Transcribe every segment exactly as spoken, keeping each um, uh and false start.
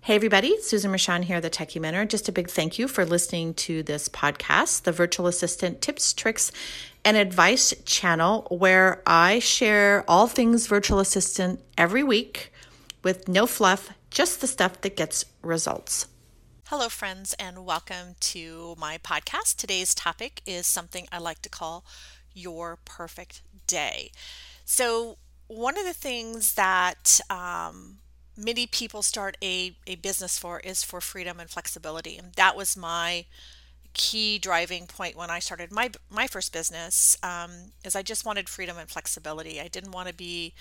Hey everybody, Susan Rashan here, the Techie Mentor. Just a big thank you for listening to this podcast, the Virtual Assistant Tips, Tricks, and Advice channel, where I share all things virtual assistant every week with no fluff, just the stuff that gets results. Hello, friends, and welcome to my podcast. Today's topic is something I like to call your perfect day. So, one of the things that um, many people start a, a business for is for freedom and flexibility. And that was my key driving point when I started my my first business, um, is I just wanted freedom and flexibility. I didn't want to be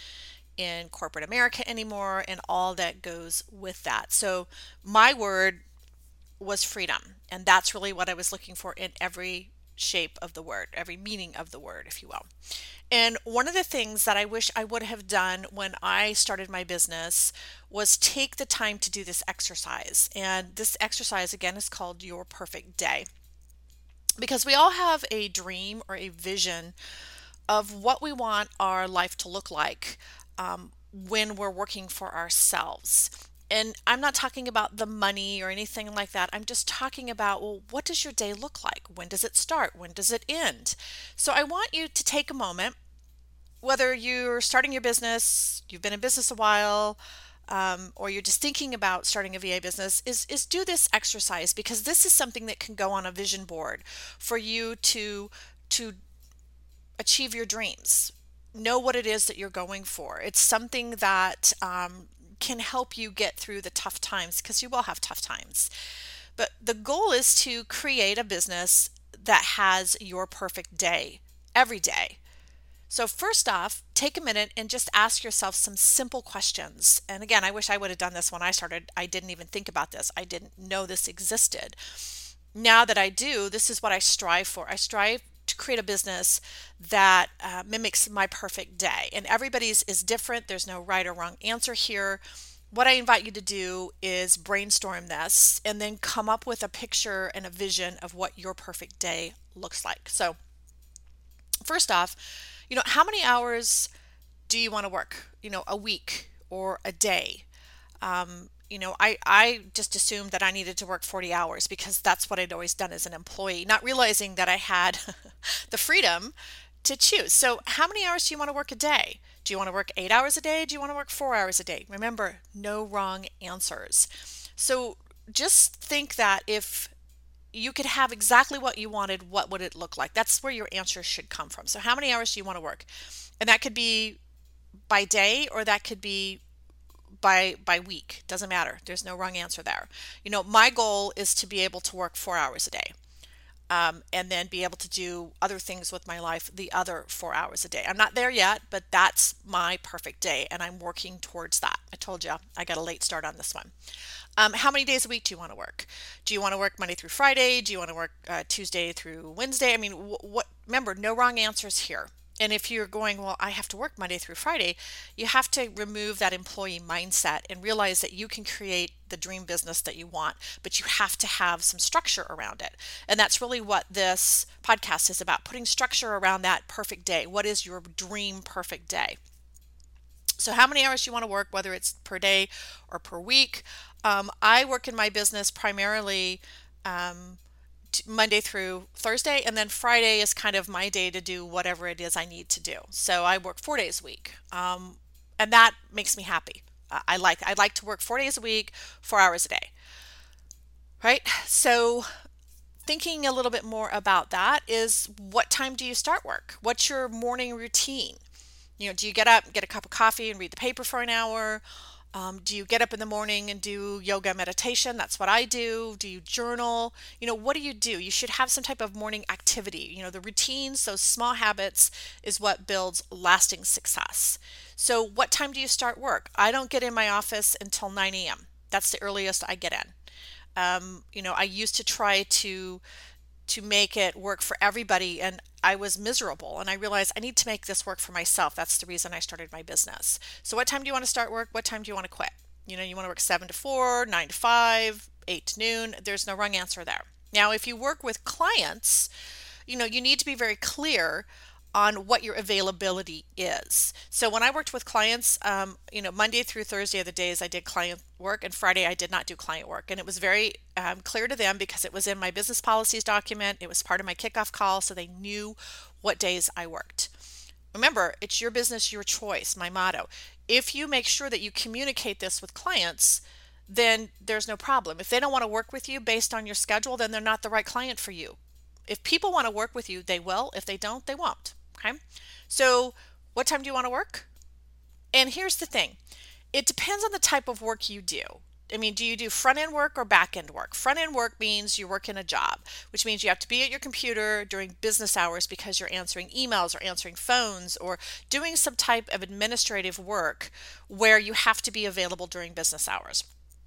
in corporate America anymore and all that goes with that. So, my word was freedom. And that's really what I was looking for in every shape of the word, every meaning of the word, if you will. And one of the things that I wish I would have done when I started my business was take the time to do this exercise. And this exercise, again, is called Your Perfect Day. Because we all have a dream or a vision of what we want our life to look like um, when we're working for ourselves. And I'm not talking about the money or anything like that. I'm just talking about, well, what does your day look like? When does it start? When does it end? So I want you to take a moment, whether you're starting your business, you've been in business a while, um, or you're just thinking about starting a V A business, is, is do this exercise, because this is something that can go on a vision board for you to, to achieve your dreams. Know what it is that you're going for. It's something that um, can help you get through the tough times, because you will have tough times. But the goal is to create a business that has your perfect day every day. So first off, take a minute and just ask yourself some simple questions. And again, I wish I would have done this when I started. I didn't even think about this. I didn't know this existed. Now that I do, this is what I strive for. I strive to create a business that uh, mimics my perfect day. And everybody's is different. There's no right or wrong answer here. What I invite you to do is brainstorm this and then come up with a picture and a vision of what your perfect day looks like. So, first off, you know, how many hours do you want to work? You know, a week or a day? Um, you know, I, I just assumed that I needed to work forty hours because that's what I'd always done as an employee, not realizing that I had the freedom to choose. So, how many hours do you want to work a day? Do you want to work eight hours a day? Do you want to work four hours a day? Remember, no wrong answers. So, just think that if you could have exactly what you wanted, what would it look like? That's where your answer should come from. So, how many hours do you want to work? And that could be by day, or that could be by by week. Doesn't matter. There's no wrong answer there. You know, my goal is to be able to work four hours a day. Um, and then be able to do other things with my life the other four hours a day. I'm not there yet, but that's my perfect day, and I'm working towards that. I told you I got a late start on this one. Um, how many days a week do you want to work? Do you want to work Monday through Friday? Do you want to work uh, Tuesday through Wednesday? I mean, wh- what? Remember, no wrong answers here. And if you're going, well, I have to work Monday through Friday, you have to remove that employee mindset and realize that you can create the dream business that you want, but you have to have some structure around it. And that's really what this podcast is about, putting structure around that perfect day. What is your dream perfect day? So how many hours do you want to work, whether it's per day or per week? Um, I work in my business primarily um, Monday through Thursday, and then Friday is kind of my day to do whatever it is I need to do. So I work four days a week, um, and that makes me happy. Uh, I like I like to work four days a week, four hours a day. Right? So thinking a little bit more about that is, what time do you start work? What's your morning routine? You know, do you get up, get a cup of coffee, and read the paper for an hour? Um, do you get up in the morning and do yoga meditation? That's what I do. Do you journal? You know, what do you do? You should have some type of morning activity. You know, the routines, those small habits is what builds lasting success. So what time do you start work? I don't get in my office until nine a.m. That's the earliest I get in. Um, you know, I used to try to to make it work for everybody, and I was miserable, and I realized I need to make this work for myself. That's the reason I started my business. So what time do you want to start work? What time do you want to quit? You know, you want to work seven to four, nine to five, eight to noon. There's no wrong answer there. Now, if you work with clients, you know, you need to be very clear on what your availability is. So when I worked with clients, um, you know, Monday through Thursday are the days I did client work, and Friday I did not do client work. And it was very um, clear to them because it was in my business policies document. It was part of my kickoff call, so they knew what days I worked. Remember, it's your business, your choice, my motto. If you make sure that you communicate this with clients, then there's no problem. If they don't want to work with you based on your schedule, then they're not the right client for you. If people want to work with you, they will. If they don't, they won't. Okay. So, what time do you want to work? And here's the thing, it depends on the type of work you do. I mean, do you do front end work or back end work? Front end work means you're working a job, which means you have to be at your computer during business hours because you're answering emails or answering phones or doing some type of administrative work where you have to be available during business hours.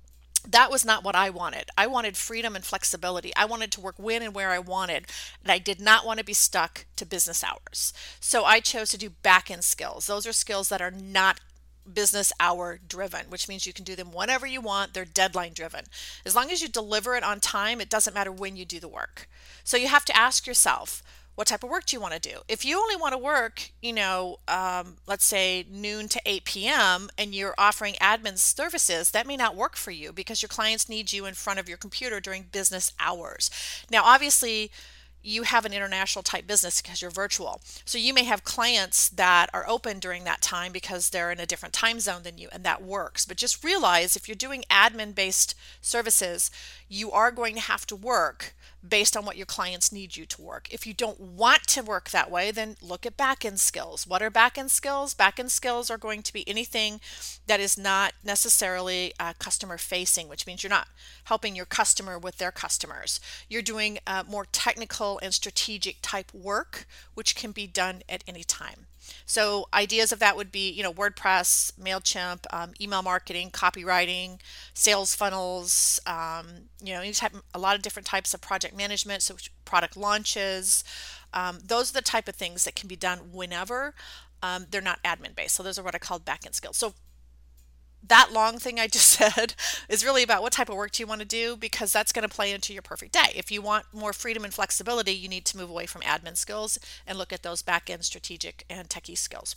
That was not what I wanted. I wanted freedom and flexibility. I wanted to work when and where I wanted, and I did not want to be stuck to business hours. So I chose to do back end skills. Those are skills that are not business hour driven, which means you can do them whenever you want. They're deadline driven. As long as you deliver it on time, it doesn't matter when you do the work. So you have to ask yourself, what type of work do you want to do? If you only want to work, you know, um, let's say noon to eight p.m. and you're offering admin services, that may not work for you because your clients need you in front of your computer during business hours. Now, obviously, you have an international type business because you're virtual. So you may have clients that are open during that time because they're in a different time zone than you, and that works. But just realize if you're doing admin based services, you are going to have to work based on what your clients need you to work. If you don't want to work that way, then look at back-end skills. What are back-end skills? Back-end skills are going to be anything that is not necessarily uh, customer facing, which means you're not helping your customer with their customers. You're doing uh, more technical and strategic type work, which can be done at any time. So ideas of that would be, you know, WordPress, MailChimp, um, email marketing, copywriting, sales funnels, um, you know, any type, a lot of different types of project management, so product launches. Um, those are the type of things that can be done whenever. Um, they're not admin based. So those are what I call back-end skills. So that long thing I just said is really about what type of work do you want to do, because that's going to play into your perfect day. If you want more freedom and flexibility, you need to move away from admin skills and look at those back end strategic and techie skills.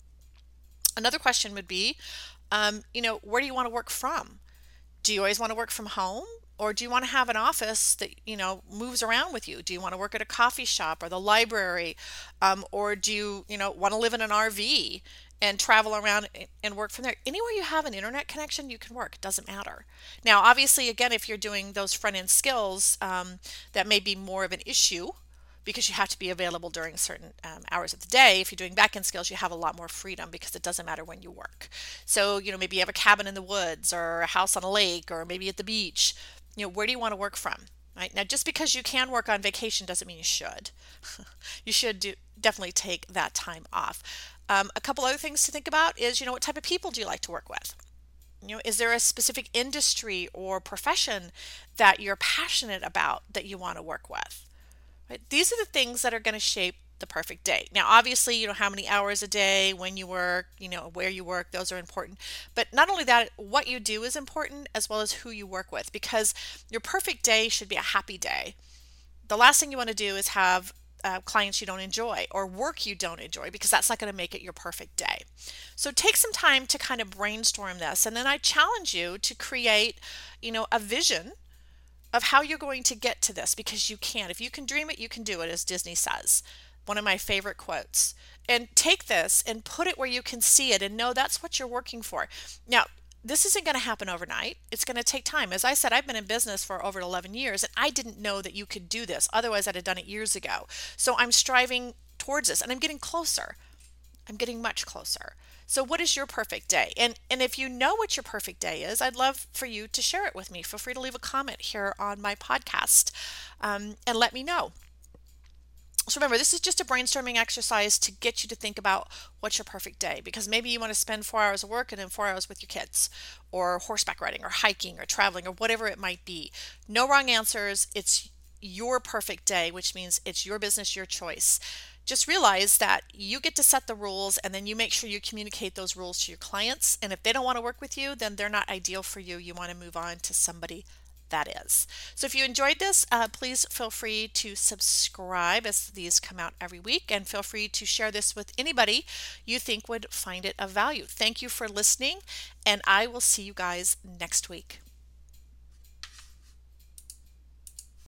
Another question would be, um, you know, where do you want to work from? Do you always want to work from home? Or do you want to have an office that, you know, moves around with you? Do you want to work at a coffee shop or the library? Um, or do you, you know, want to live in an R V and travel around and work from there? Anywhere you have an internet connection, you can work. It doesn't matter. Now, obviously, again, if you're doing those front end skills, um, that may be more of an issue because you have to be available during certain um, hours of the day. If you're doing back end skills, you have a lot more freedom because it doesn't matter when you work. So, you know, maybe you have a cabin in the woods or a house on a lake or maybe at the beach. You know, where do you want to work from? Right? Now, just because you can work on vacation doesn't mean you should. You should do, definitely take that time off. Um, a couple other things to think about is, you know, what type of people do you like to work with? You know, is there a specific industry or profession that you're passionate about that you want to work with? Right? These are the things that are going to shape the perfect day. Now, obviously, you know, how many hours a day, when you work, you know, where you work, those are important. But not only that, what you do is important as well as who you work with, because your perfect day should be a happy day. The last thing you want to do is have uh, clients you don't enjoy or work you don't enjoy, because that's not going to make it your perfect day. So take some time to kind of brainstorm this. And then I challenge you to create, you know, a vision of how you're going to get to this, because you can. If you can dream it, you can do it, as Disney says. One of my favorite quotes. And take this and put it where you can see it and know that's what you're working for. Now, this isn't going to happen overnight. It's going to take time. As I said, I've been in business for over eleven years, and I didn't know that you could do this. Otherwise, I'd have done it years ago. So I'm striving towards this, and I'm getting closer. I'm getting much closer. So what is your perfect day? And and if you know what your perfect day is, I'd love for you to share it with me. Feel free to leave a comment here on my podcast, um, and let me know. So remember, this is just a brainstorming exercise to get you to think about what's your perfect day, because maybe you want to spend four hours of work and then four hours with your kids, or horseback riding, or hiking, or traveling, or whatever it might be. No wrong answers. It's your perfect day, which means it's your business, your choice. Just realize that you get to set the rules, and then you make sure you communicate those rules to your clients. And if they don't want to work with you, then they're not ideal for you. You want to move on to somebody that is. So if you enjoyed this, uh, please feel free to subscribe as these come out every week, and feel free to share this with anybody you think would find it of value. Thank you for listening, and I will see you guys next week.